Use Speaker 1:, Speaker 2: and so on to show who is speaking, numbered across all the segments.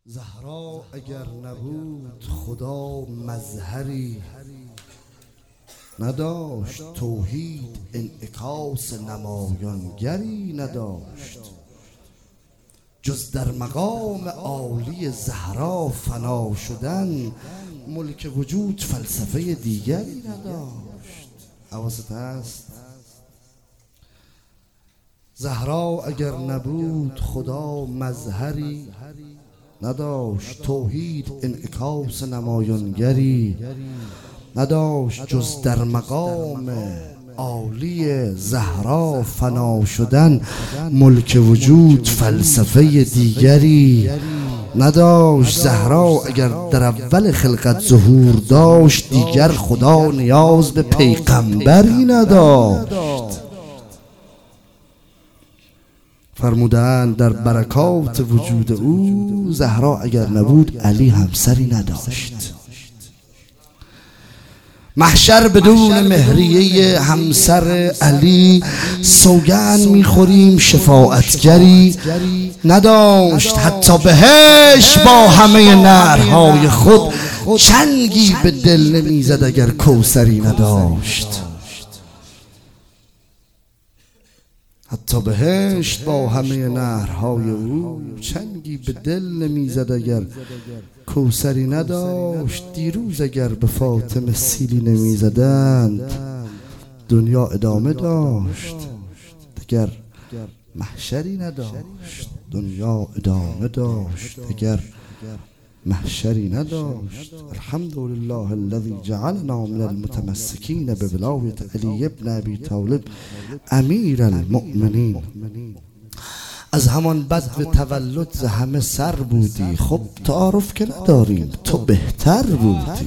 Speaker 1: زهرا اگر نبود خدا مظهری نداشت، توحید انعکاس نمایانگری نداشت، جز در مقام عالی زهرا فنا شدن ملک وجود فلسفه دیگری نداشت. حواست هست؟ زهرا اگر نبود خدا مظهری نداشت، توحید انعکاس نمایانگری نداشت، جز در مقام عالی زهرا فنا شدن ملک وجود فلسفه دیگری نداشت. زهرا اگر در اول خلقت ظهور داشت، دیگر خدا نیاز به پیغمبری نداشت. فرمودند در برکات وجود او، زهرا اگر نبود علی همسری نداشت. محشر بدون مهریه همسر علی، سوگند میخوریم شفاعتگری نداشت. حتی بهشت با همه نرهای خود، چنگی به دل نمیزد اگر کوثری نداشت. حتی بهشت با همه نهرهای او، چنگی به دل نمیزد اگر کوثری نداشت. دیروز اگر به فاطمه سیلی نمیزدند، دنیا ادامه داشت، اگر محشری نداشت. دنیا ادامه داشت اگر محشری نداشت. الحمدلله الذي جعلنا من المتمسكين بولایت علی ابن ابی طالب امیر المؤمنین. از همان بدو تولد همه سر بودی، خب تعارف که نداریم، تو بهتر بودی.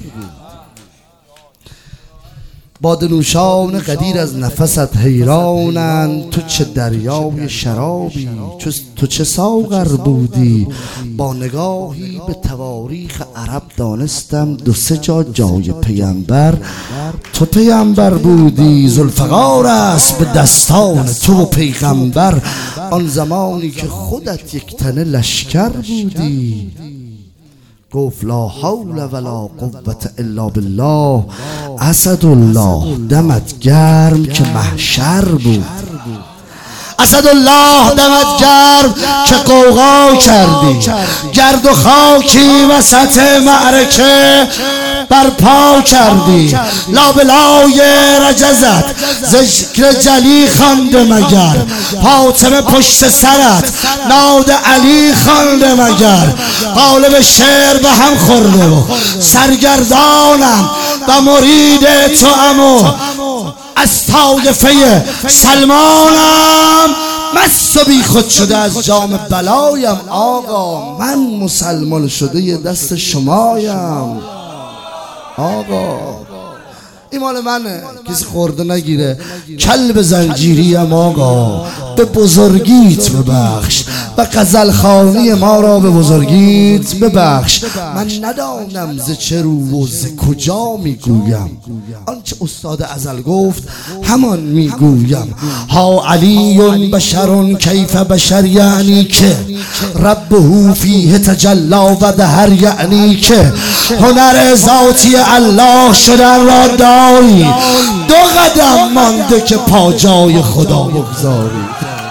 Speaker 1: بادنوشان قدیر از نفست حیرانند، تو چه دریای شرابی، تو چه ساغر بودی. با نگاهی به تواریخ عرب دانستم، دو سه جای پیامبر تو پیامبر بودی. ذوالفقار است به دستان تو پیغمبر، آن زمانی که خودت یک تنه لشکر بودی. گفت لا حول ولا قوة الا بالله، اسدالله دمت گرم که محشر بود. اسدالله دمت گرم که قوقا کردی، گرد و خاکی وسط معرکه برپا کردی. لابلای رجزت ذکر جلی خوانده مگر، فاطمه پشت سرت ناد علی خوانده مگر. قالب شعر به هم خورده و سرگردانم و مرید تو امو، از طایفه سلمانم مست و بی خود شده از جام بلایم. آقا من مسلمان شده یه دست شمایم. آقا این مال منه، کسی خورده نگیره. کلب زنجیریم آقا، به بزرگیت ببخش و غزلخوانی ما را به بزرگیت ببخش. من ندانم ز چه رو و ز کجا میگویم، آنچه استاد ازل گفت همان میگویم. ها علی بشر کیف بشر، یعنی که ربه فیه تجلا و دهر، یعنی که هنر ذاتی الله شدن را داری. دو قدم مانده که پا جای خدا بگذاری.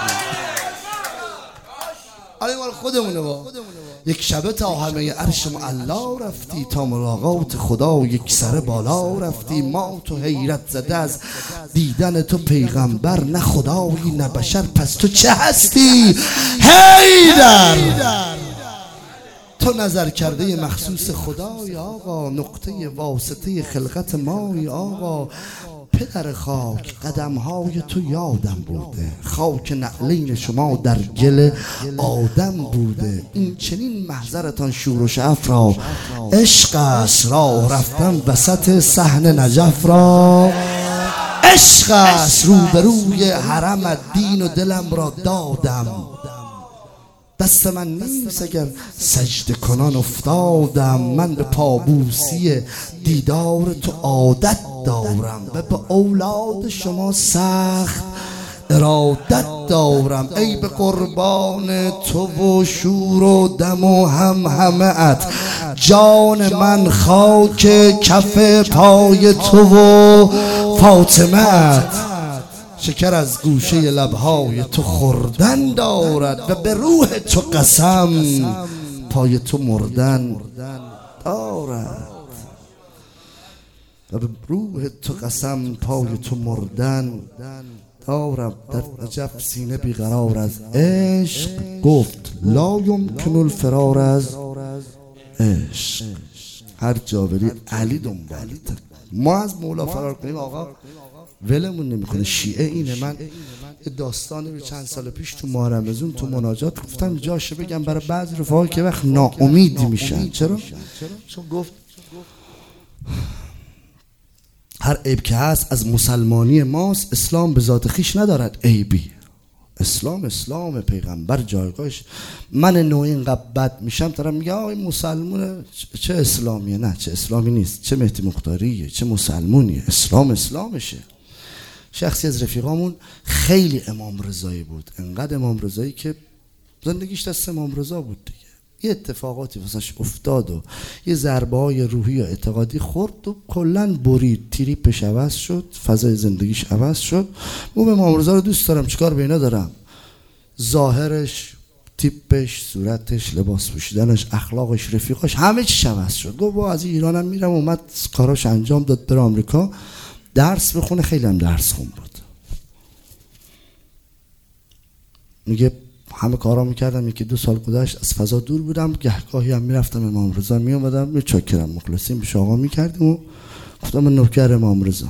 Speaker 1: حالا مال خودمونه با یک شبه تا همه عرش معلا رفتی، تا ملاقات خدا یک سره بالا رفتی. ما تو حیرت زده از دیدن تو پیغمبر، نه خدایی نه بشر، پس تو چه هستی؟ حیدر تو نظر کرده مخصوص خدای آقا، نقطه واسطه خلقت مای آقا. پدر خاک قدمهای تو یادم بوده، خاک نعلین شما در گل آدم بوده. این چنین محضرتان شور و شعف را عشق است، راه رفتن وسط صحن نجف را عشق است. روبروی حرم دین و دلم را دادم، دست من نیست اگر سجده کنان افتادم. من به پابوسی دیدار تو عادت دارم و به اولاد شما سخت ارادت دارم ای به قربان تو و شور و دم و همه ات. جان من خاک کف پای تو و فاطمه ات. شکر از گوشه لبهای تو خوردن دارد و به روح تو قسم پای تو مردن دارد. و به روح تو قسم پای تو مردن دارم. در نجف سینه بیقرار از عشق گفت لا یمکن الفرار از عشق. هر جا بری علی دنبالت. ما از مولا فرار کنیم آقا ولمون نمیکنه. شیعه اینه. من داستانی به چند سال پیش تو ماه رمضان تو مناجات گفتم جاشه بگم برای بعضی رفقا که وقت ناامید میشن. چرا؟ چون گفت هر عیب که هست از مسلمانی ماست. اسلام به ذات خیش ندارد عیبی. اسلام پیغمبر جایگاهش. من نوعی اینقدر بد میشم دارم میگه آقای مسلمونه. چه اسلامیه؟ نه چه اسلامی نیست. چه مهدی مختاریه؟ چه مسلمونیه؟ اسلامشه. شخصی از رفیقامون خیلی امام رضایی بود. انقدر امام رضایی که زندگیش دست امام رضا بود دیگه. یه اتفاقاتی واسش افتاد و یه ضربه های روحی و اعتقادی خورد و کلن برید. تریپش عوض شد، فضای زندگیش عوض شد. من امام رضا رو دوست دارم، چیکار به اینا دارم؟ ظاهرش، تیپش، صورتش، لباس پوشیدنش، اخلاقش، رفیقاش، همه چیش عوض شد. گفت با از ایرانم میرم. اومد کاراش انجام داد بره آمریکا درس بخونه. خیلی هم درس خون بود. میگه همه کارا میکردم. یکی 2 سال گذشت از فضا دور بودم. گهگاهی هم میرفتم امام رضا میومدم. میچاکرم مخلصیم به آقا میکردیم و گفتم من نوکر امام رضا.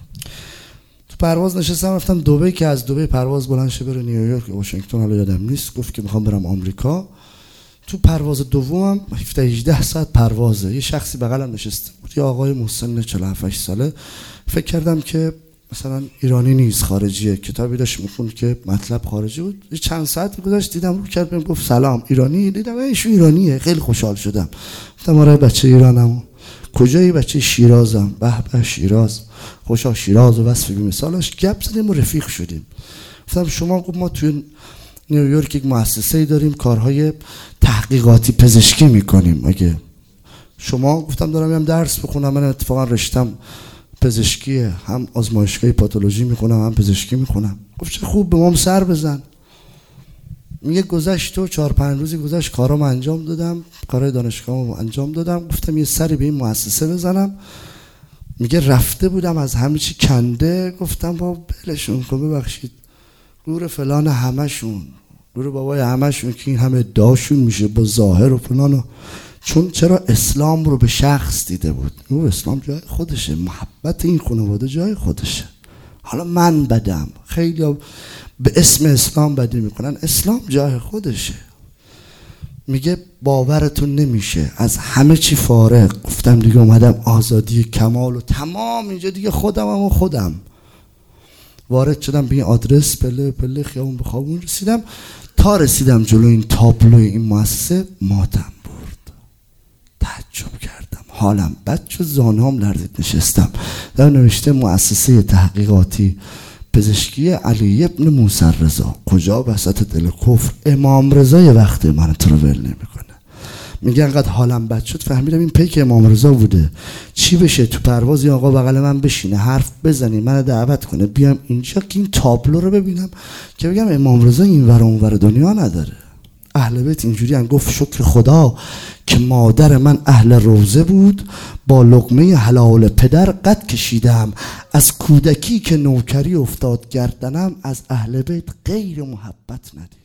Speaker 1: تو پرواز نشستم رفتم دبی که از دبی پرواز بلند شه بره نیویورک واشنگتن حالا یادم نیست. گفت که میخوام برم آمریکا. تو پرواز دومم 17-18 ساعت پروازه. یه شخصی بغلم نشسته بود، یه آقای مسن 47-8 ساله. فکر کردم که مثلا ایرانی نیست، خارجیه. کتابی داشت میخوند که مطلب خارجی بود. یه چند ساعت گذشت دیدم رو کرد بهم گفت سلام ایرانی. دیدم ایشو ایرانیه. خیلی خوشحال شدم. گفتم آره بچه ایرانم. کجایی؟ بچه شیرازم. به به شیراز. خوشا شیراز و وصف مثالش گپ زدیم و رفیق شدیم. گفتم شما؟ گفت ما توی نیویورک یک مؤسسه‌ای داریم کارهای تحقیقاتی پزشکی میکنیم. اگه شما؟ گفتم دارم هم درس بخونم. من اتفاقا رشتم پزشکیه، هم آزمایشگاه پاتولوژی میکنم هم پزشکی میکنم. گفت چه خوب به ما سر بزن. میگه گذشت و 4-5 روزی گذشت کارام انجام دادم، کارهای دانشگاهمو انجام دادم. گفتم یه سری به این مؤسسه بزنم. میگه رفته بودم از همه چی کنده. گفتم با بلشون کن ببخشید گور فلان همشون، گور بابای همشون که این همه ادعاشون میشه با ظاهر و فلانو. چون چرا اسلام رو به شخص دیده بود. او اسلام جای خودشه، محبت این خانواده جای خودشه. حالا من بدم، خیلی به اسم اسلام بدی میکنن، اسلام جای خودشه. میگه باورتون نمیشه از همه چی فارغ. گفتم دیگه اومدم آزادی کمال و تمام اینجا دیگه خودم وارد شدم به این آدرس. پله پله خیابون به خیابون رسیدم. تا رسیدم جلو این تابلوی این مؤسسه ماتم برد. تعجب کردم، حالم بد شد، زانوام لرزید. نشستم در نوشته مؤسسه تحقیقاتی پزشکی علی ابن موسی رضا. کجا؟ وسط دل کفر. امام رضا یه وقت من تو رو ول نمیکنه. میگه انقدر حالم بد شد فهمیدم این پیک امام رضا بوده. چی بشه؟ تو پرواز این آقا بغل من بشینه حرف بزنی، منو دعوت کنه بیام اینجا که این تابلو رو ببینم که بگم امام رضا اینور اونور دنیا نداره. اهل بیت اینجوری ان. گفت شکر خدا که مادر من اهل روزه بود، با لقمه حلال پدر قد کشیدم. از کودکی که نوکری افتاد گردنم، از اهل بیت غیر محبت ندید.